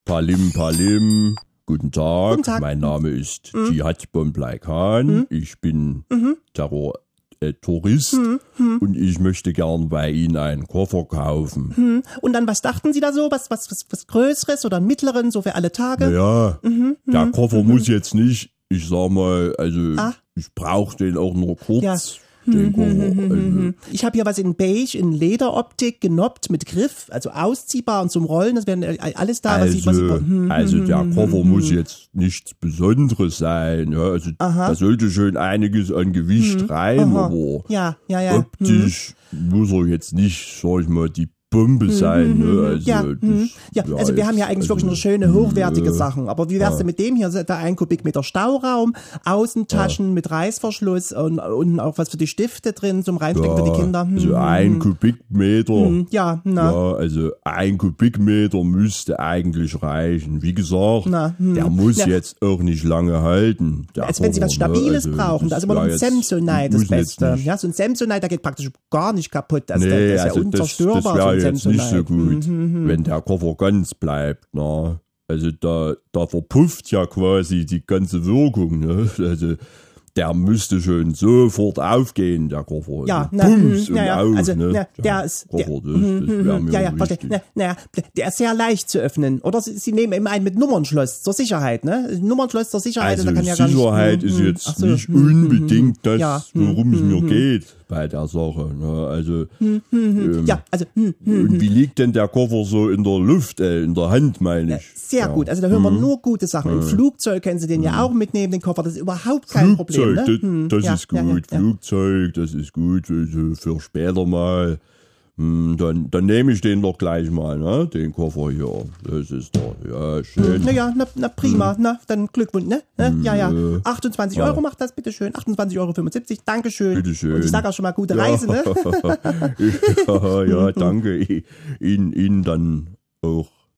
Palim Palim. Guten Tag. Guten Tag. Mein Name ist Jihad Bomblai Khan. Ich bin Terror-Tourist und ich möchte gern bei Ihnen einen Koffer kaufen. Und dann, was dachten Sie da so? Was Größeres oder einen mittleren, so für alle Tage? Naja, der Koffer muss jetzt nicht, ich sag mal, also ich brauche den auch nur kurz. Ja. Den Koffer. Also, Ich habe hier was in Beige, in Lederoptik, genoppt mit Griff, also ausziehbar und zum Rollen. Das wäre alles da, was also der Koffer muss jetzt nichts Besonderes sein. Ja, also da sollte schon einiges an Gewicht rein, aber Ja. optisch muss er jetzt nicht, sag ich mal, die Bombe sein. Ne? Also, Also wir haben ja eigentlich wirklich nur schöne, hochwertige Sachen. Aber wie wär's denn mit dem hier? Da 1 Kubikmeter Stauraum, Außentaschen mit Reißverschluss und auch was für die Stifte drin zum Reinstecken für die Kinder. Also 1 Kubikmeter. Also 1 Kubikmeter müsste eigentlich reichen. Wie gesagt, der muss jetzt auch nicht lange halten. Also wenn Sie was Stabiles brauchen, da ist immer noch ein Samsonite das Beste. Ja, so ein Samsonite, der geht praktisch gar nicht kaputt. Also der ist ja unzerstörbar. Das wäre jetzt nicht so gut, wenn der Koffer ganz bleibt. Na. Also da verpufft ja quasi die ganze Wirkung. Ne? Also der müsste schon sofort aufgehen, der Koffer. Also, der ist, Koffer, das wäre mir wichtig. Der ist sehr leicht zu öffnen. Oder Sie nehmen eben einen mit Nummernschloss zur Sicherheit, ne? Nummernschloss zur Sicherheit. Also da kann ja Sicherheit ist jetzt nicht unbedingt das, worum es mir geht bei der Sache. Ne? Also, und wie liegt denn der Koffer so in der Luft, in der Hand, meine ich? Sehr gut, also da hören wir nur gute Sachen. Im Flugzeug können Sie den ja auch mitnehmen, den Koffer, das ist überhaupt kein Problem. Ne? Das ist gut, Flugzeug, das ist gut, also für später mal. Dann nehme ich den doch gleich mal, ne? Den Koffer hier. Das ist doch, ja, schön. Prima, dann Glückwunsch, ne? 28 Euro macht das, bitteschön. 28,75 Euro, Dankeschön. Bitteschön. Und ich sage auch schon mal gute Reise, ne? Ja, danke. Ihnen dann auch.